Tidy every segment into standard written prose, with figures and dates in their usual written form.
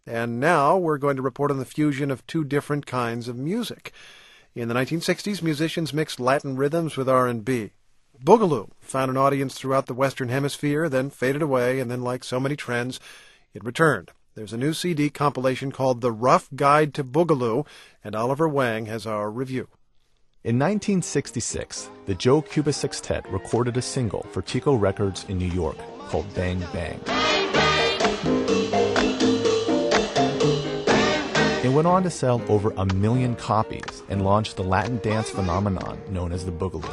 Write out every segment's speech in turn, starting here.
And now we're going to report on the fusion of two different kinds of music. In the 1960s, musicians mixed Latin rhythms with R&B. Boogaloo found an audience throughout the Western Hemisphere, then faded away, and then, like so many trends, it returned. There's a new CD compilation called The Rough Guide to Boogaloo, and Oliver Wang has our review. In 1966, the Joe Cuba Sextet recorded a single for Tico Records in New York called Bang Bang. It went on to sell over 1 million copies and launched the Latin dance phenomenon known as the Boogaloo.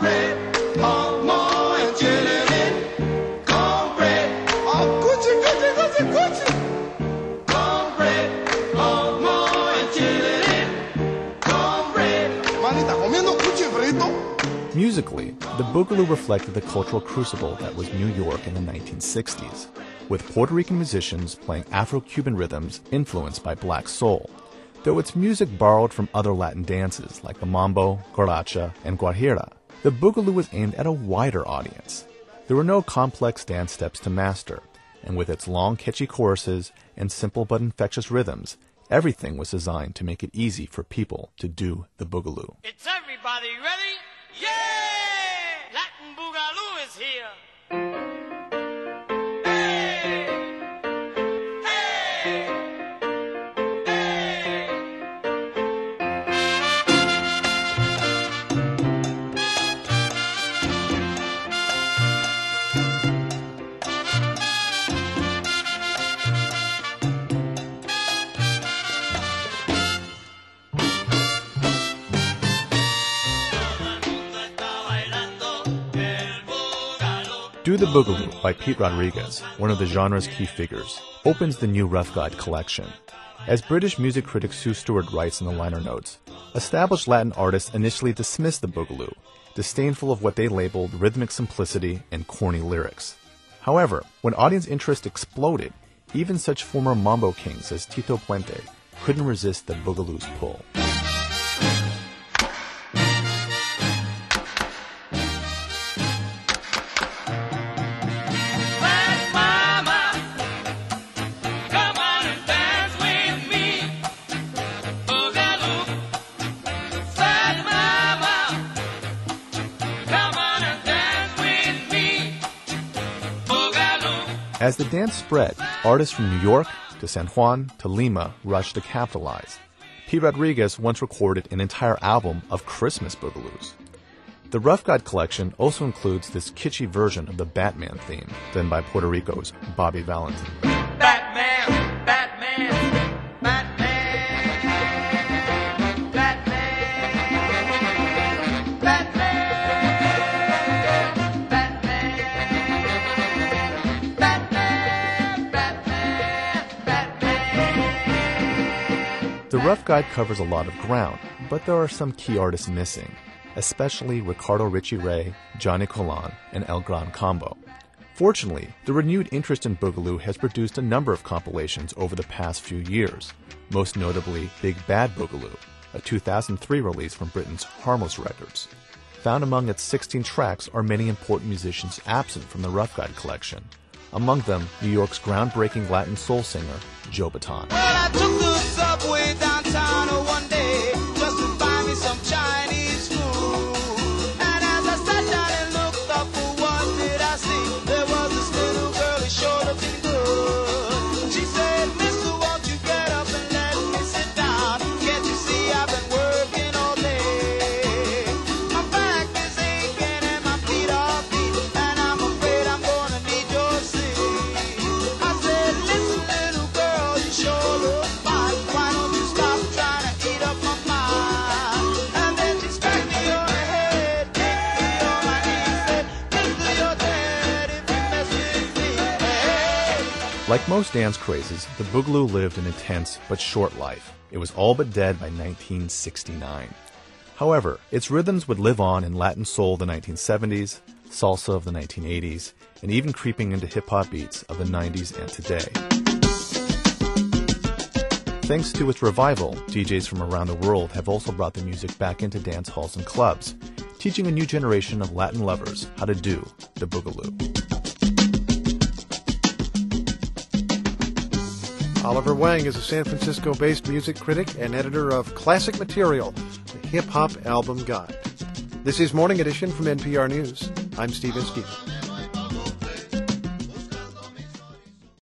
Musically, the Boogaloo reflected the cultural crucible that was New York in the 1960s, with Puerto Rican musicians playing Afro-Cuban rhythms influenced by black soul, though its music borrowed from other Latin dances like the mambo, guaracha, and guajira. The Boogaloo was aimed at a wider audience. There were no complex dance steps to master, and with its long, catchy choruses and simple but infectious rhythms, everything was designed to make it easy for people to do the Boogaloo. It's everybody ready? Yeah! Latin Boogaloo is here. Hey! Hey! Hey! Do the Boogaloo by Pete Rodriguez, one of the genre's key figures, opens the new Rough Guide collection. As British music critic Sue Stewart writes in the liner notes, established Latin artists initially dismissed the Boogaloo, disdainful of what they labeled rhythmic simplicity and corny lyrics. However, when audience interest exploded, even such former mambo kings as Tito Puente couldn't resist the Boogaloo's pull. As the dance spread, artists from New York to San Juan to Lima rushed to capitalize. Pete Rodriguez once recorded an entire album of Christmas Boogaloos. The Rough Guide collection also includes this kitschy version of the Batman theme, done by Puerto Rico's Bobby Valentin. Batman, Batman, Batman, Batman, Batman, Batman, Batman, Batman. The Rough Guide covers a lot of ground, but there are some key artists missing, especially Ricardo Richie Ray, Johnny Colon, and El Gran Combo. Fortunately, the renewed interest in Boogaloo has produced a number of compilations over the past few years, most notably Big Bad Boogaloo, a 2003 release from Britain's Harmless Records. Found among its 16 tracks are many important musicians absent from the Rough Guide collection, among them New York's groundbreaking Latin soul singer, Joe Bataan. Well, I took the subway downtown one day just to find me some Chinese food. And as I sat down and looked up, what did I see? There was this little girl who sure looking good. She said, "Mister, won't you get up and let me sit down? Can't you see I've been working all day? My back is aching and my feet are beat, and I'm afraid I'm gonna need your seat." I said, "Listen, little girl, you sure look fine. Why don't you stop trying to eat up my mind?" And then she smacked me on the head, kicked me on my knees, said, "Mister, you're dead if you mess with me." Hey. Like most dance crazes, the Boogaloo lived an intense but short life. It was all but dead by 1969. However, its rhythms would live on in Latin soul of the 1970s, salsa of the 1980s, and even creeping into hip-hop beats of the 90s and today. Thanks to its revival, DJs from around the world have also brought the music back into dance halls and clubs, teaching a new generation of Latin lovers how to do the Boogaloo. Oliver Wang is a San Francisco-based music critic and editor of Classic Material, the hip-hop album guide. This is Morning Edition from NPR News. I'm Steve Inskeep.